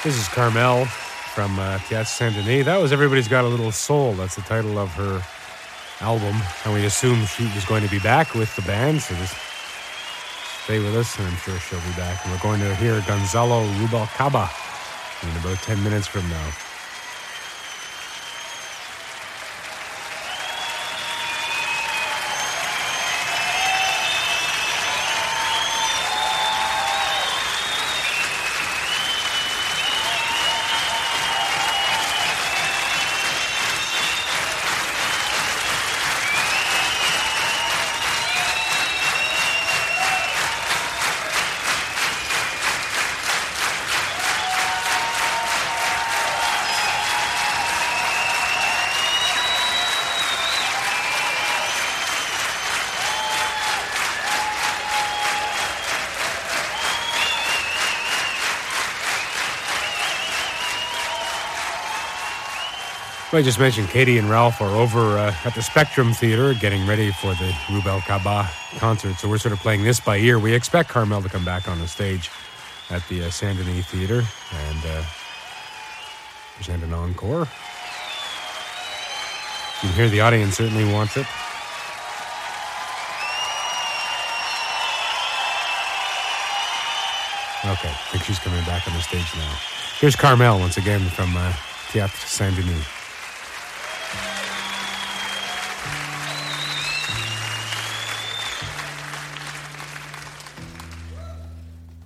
This is Carmel from Théâtre Saint-Denis. That was Everybody's Got a Little Soul. That's the title of her album. And we assumed she was going to be back with the band, so just stay with us, and I'm sure she'll be back. And we're going to hear Gonzalo Rubalcaba in about 10 minutes from now. I just mentioned Katie and Ralph are over at the Spectrum Theatre getting ready for the Rubalcaba concert, so we're sort of playing this by ear. We expect Carmel to come back on the stage at the Saint-Denis Theatre and present an encore. You can hear the audience certainly wants it. Okay, I think she's coming back on the stage now. Here's Carmel once again from Théâtre Saint-Denis.